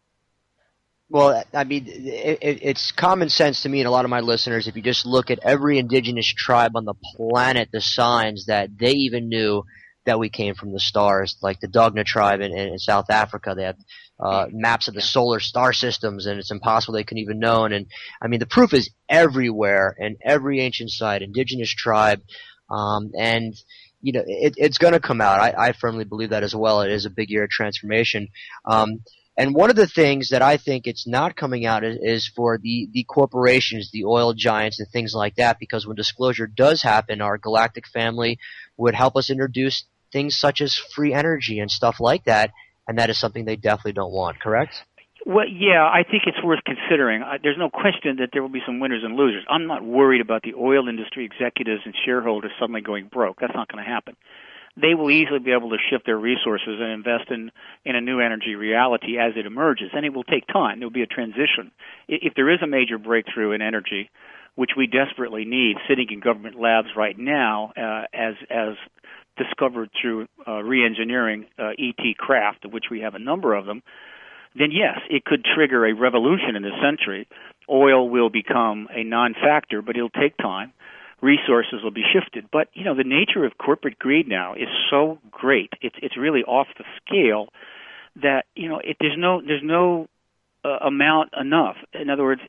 Well, I mean, it's common sense to me and a lot of my listeners. If you just look at every indigenous tribe on the planet, the signs that they even knew that we came from the stars, like the Dogna tribe in South Africa. They had maps of the solar star systems, and it's impossible they couldn't even know. And I mean, the proof is everywhere in every ancient site, indigenous tribe. And it's going to come out. I firmly believe that as well. It is a big year of transformation. And one of the things that I think it's not coming out is for the corporations, the oil giants and things like that, because when disclosure does happen, our galactic family would help us introduce things such as free energy and stuff like that, and that is something they definitely don't want, correct? Well, yeah, I think it's worth considering. There's no question that there will be some winners and losers. I'm not worried about the oil industry executives and shareholders suddenly going broke. That's not going to happen. They will easily be able to shift their resources and invest in a new energy reality as it emerges, and it will take time. There will be a transition. If there is a major breakthrough in energy, which we desperately need, sitting in government labs right now, as discovered through re-engineering ET craft, of which we have a number of them, then yes, it could trigger a revolution in this century. Oil will become a non-factor, but it'll take time. Resources will be shifted. But, the nature of corporate greed now is so great. It's really off the scale that, there's no amount enough. In other words,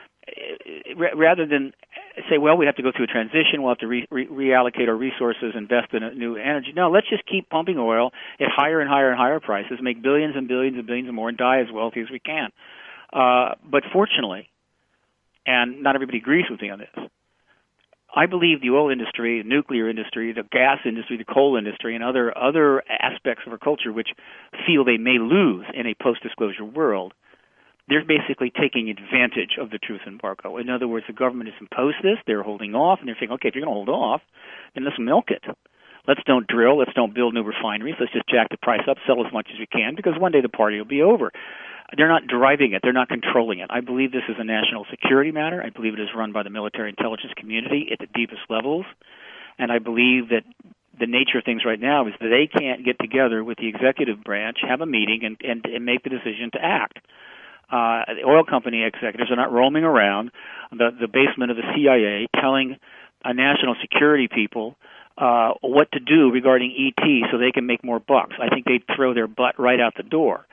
rather than say, well, we have to go through a transition, we'll have to reallocate our resources, invest in a new energy. No, let's just keep pumping oil at higher and higher and higher prices, make billions and billions and billions and more, and die as wealthy as we can. But fortunately, and not everybody agrees with me on this, I believe the oil industry, the nuclear industry, the gas industry, the coal industry, and other aspects of our culture which feel they may lose in a post-disclosure world, they're basically taking advantage of the truth embargo. In other words, the government has imposed this, they're holding off, and they're saying, okay, if you're going to hold off, then let's milk it. Let's don't drill, let's don't build new refineries, let's just jack the price up, sell as much as we can, because one day the party will be over. They're not driving it, they're not controlling it. I believe this is a national security matter. I believe it is run by the military intelligence community at the deepest levels, and I believe that the nature of things right now is that they can't get together with the executive branch, have a meeting, and make the decision to act. The oil company executives are not roaming around the basement of the CIA telling national security people what to do regarding ET so they can make more bucks. I think they'd throw their butt right out the door.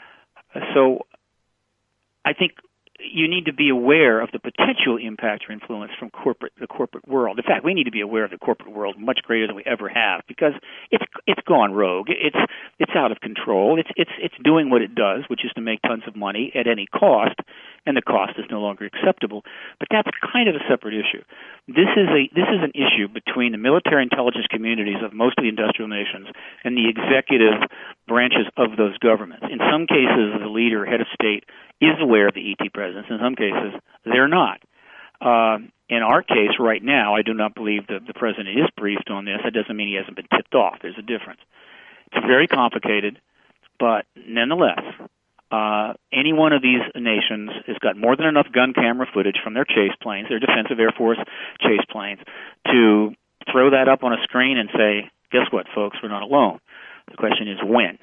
So I think you need to be aware of the potential impact or influence from the corporate world. In fact, we need to be aware of the corporate world much greater than we ever have, because it's gone rogue. It's out of control. It's doing what it does, which is to make tons of money at any cost, and the cost is no longer acceptable. But that's kind of a separate issue. This is an issue between the military intelligence communities of most of the industrial nations and the executive branches of those governments. In some cases, the leader, head of state, is aware of the ET presence. In some cases, they're not. In our case, right now, I do not believe that the president is briefed on this. That doesn't mean he hasn't been tipped off. There's a difference. It's very complicated, but nonetheless, any one of these nations has got more than enough gun camera footage from their chase planes, their defensive Air Force chase planes, to throw that up on a screen and say, guess what, folks, we're not alone. The question is when.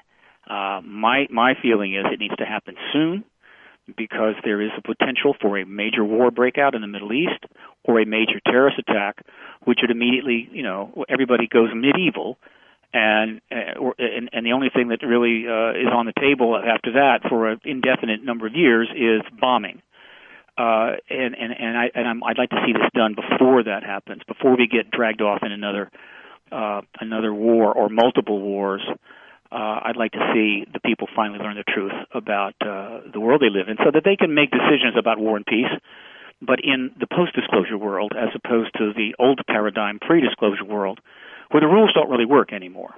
My feeling is it needs to happen soon, because there is a potential for a major war breakout in the Middle East or a major terrorist attack, which would immediately, everybody goes medieval, and the only thing that really is on the table after that for an indefinite number of years is bombing. I'd like to see this done before that happens, before we get dragged off in another war or multiple wars. I'd like to see the people finally learn the truth about the world they live in, so that they can make decisions about war and peace, but in the post-disclosure world, as opposed to the old paradigm pre-disclosure world, where the rules don't really work anymore.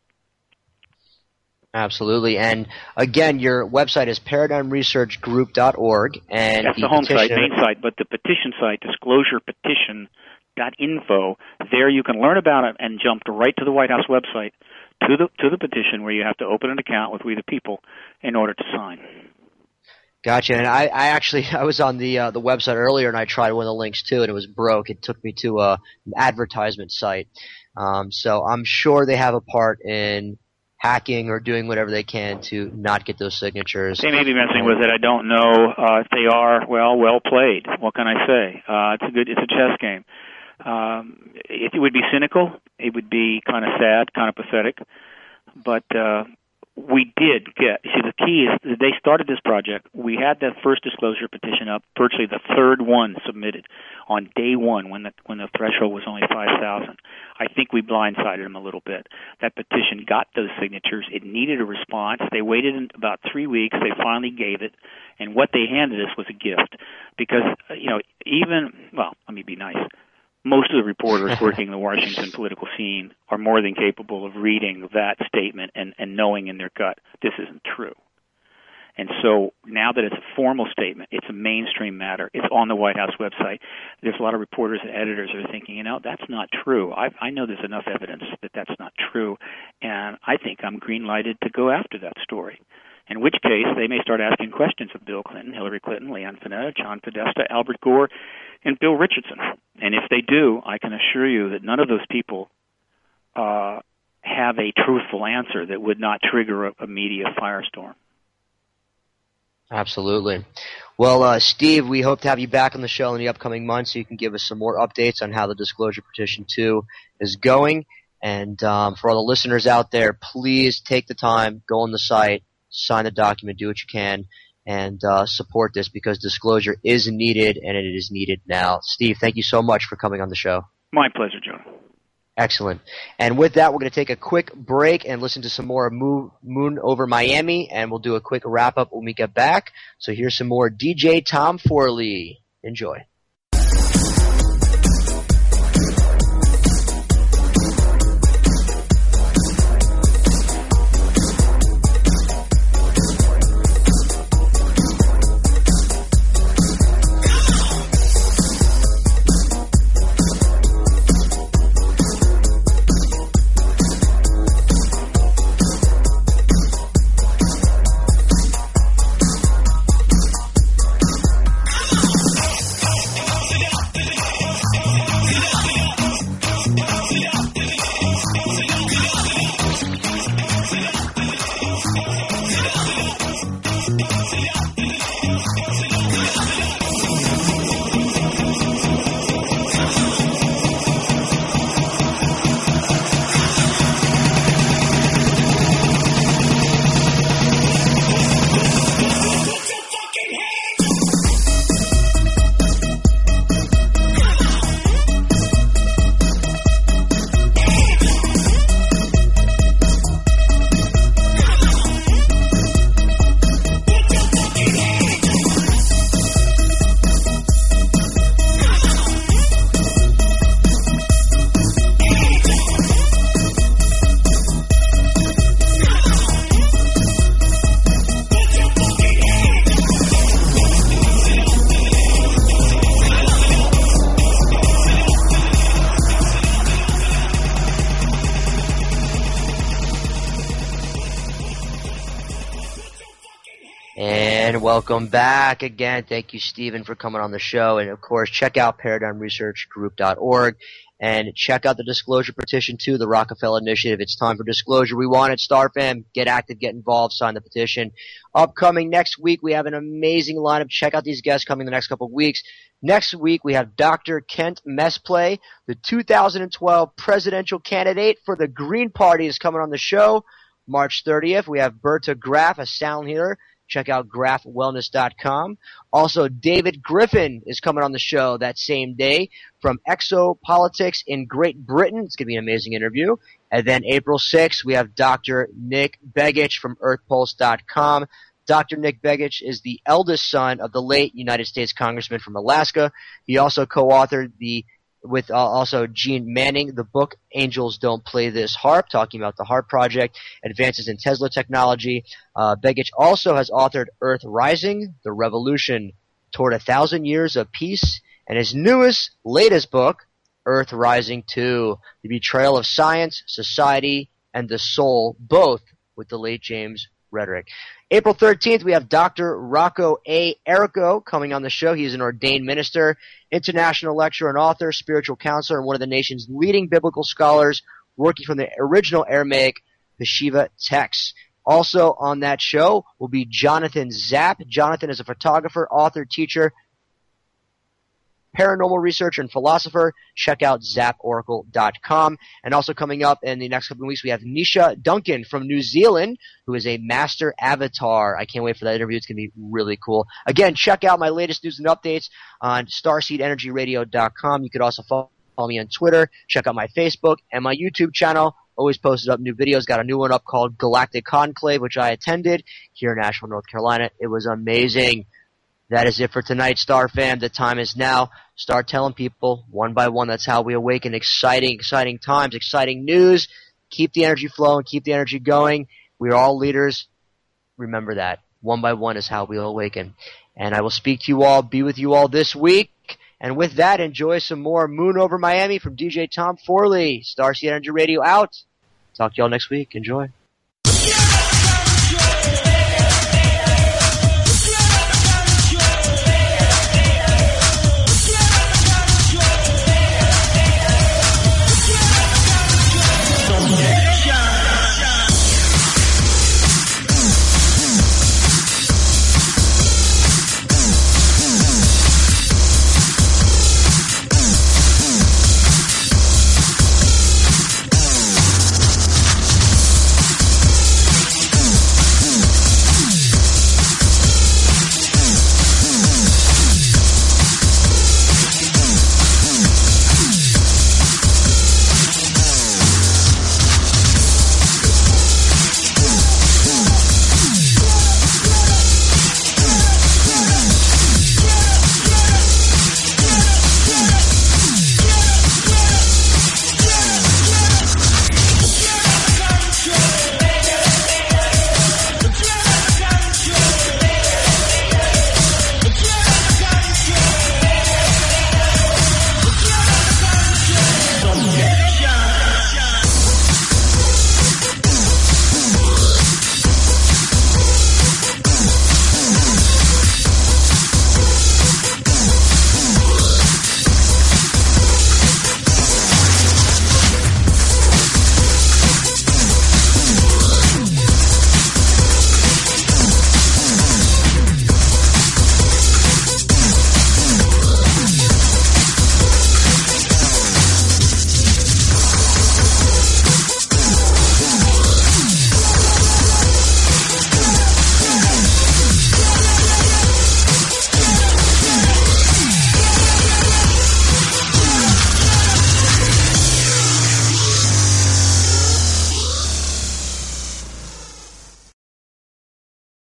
Absolutely. And again, your website is paradigmresearchgroup.org. And that's the home site, main site, but the petition site, disclosurepetition.info, there you can learn about it and jump right to the White House website, to the petition, where you have to open an account with We the People in order to sign. Gotcha. And I was on the website earlier, and I tried one of the links too, and it was broke. It took me to an advertisement site. So I'm sure they have a part in hacking or doing whatever they can to not get those signatures. They may be messing with it. I don't know if they are. Well played. What can I say? It's a chess game. It would be cynical. It would be kind of sad, kind of pathetic. But we did get. See, the key is that they started this project. We had that first disclosure petition up, virtually the third one submitted on day one when the threshold was only 5,000. I think we blindsided them a little bit. That petition got those signatures. It needed a response. They waited about 3 weeks. They finally gave it, and what they handed us was a gift. Because let me be nice. Most of the reporters working the Washington political scene are more than capable of reading that statement and knowing in their gut this isn't true. And so now that it's a formal statement, it's a mainstream matter, it's on the White House website, there's a lot of reporters and editors that are thinking, that's not true. I know there's enough evidence that that's not true, and I think I'm green-lighted to go after that story. In which case, they may start asking questions of Bill Clinton, Hillary Clinton, Leon Panetta, John Podesta, Albert Gore, and Bill Richardson. And if they do, I can assure you that none of those people have a truthful answer that would not trigger a media firestorm. Absolutely. Well, Steve, we hope to have you back on the show in the upcoming months so you can give us some more updates on how the Disclosure Petition 2 is going. And for all the listeners out there, please take the time, go on the site, sign the document, do what you can, and support this because disclosure is needed, and it is needed now. Steve, thank you so much for coming on the show. My pleasure, Jonah. Excellent. And with that, we're going to take a quick break and listen to some more Moon Over Miami, and we'll do a quick wrap-up when we get back. So here's some more DJ Tom Forley. Enjoy. Welcome back again. Thank you, Stephen, for coming on the show. And, of course, check out ParadigmResearchGroup.org and check out the Disclosure Petition 2, the Rockefeller Initiative. It's time for disclosure. We want it. StarFam, get active, get involved, sign the petition. Upcoming next week, we have an amazing lineup. Check out these guests coming the next couple of weeks. Next week, we have Dr. Kent Mesplay, the 2012 presidential candidate for the Green Party, is coming on the show. March 30th, we have Berta Graf, a sound healer. Check out grafwellness.com. Also, David Griffin is coming on the show that same day from Exopolitics in Great Britain. It's going to be an amazing interview. And then April 6th, we have Dr. Nick Begich from earthpulse.com. Dr. Nick Begich is the eldest son of the late United States Congressman from Alaska. He also co-authored with also Gene Manning, the book Angels Don't Play This Harp, talking about the HARP project, advances in Tesla technology. Begich also has authored Earth Rising, The Revolution Toward 1,000 Years of Peace, and his latest book, Earth Rising 2, The Betrayal of Science, Society, and the Soul, both with the late James Rhetoric. April 13th, we have Dr. Rocco A. Errico coming on the show. He is an ordained minister, international lecturer and author, spiritual counselor, and one of the nation's leading biblical scholars working from the original Aramaic Peshiva texts. Also on that show will be Jonathan Zapp. Jonathan is a photographer, author, teacher, paranormal researcher, and philosopher. Check out zapporacle.com. And also coming up in the next couple of weeks, we have Nisha Duncan from New Zealand, who is a master avatar. I can't wait for that interview. It's going to be really cool. Again, check out my latest news and updates on starseedenergyradio.com. You could also follow me on Twitter. Check out my Facebook and my YouTube channel. Always posted up new videos. Got a new one up called Galactic Conclave, which I attended here in Asheville, North Carolina. It was amazing. That is it for tonight, Star Fam. The time is now. Start telling people one by one. That's how we awaken. Exciting times, exciting news. Keep the energy flowing, keep the energy going. We are all leaders. Remember that. One by one is how we'll awaken. And I will speak to you all, be with you all this week. And with that, enjoy some more Moon Over Miami from DJ Tom Forley. Starseed Energy Radio out. Talk to y'all next week. Enjoy.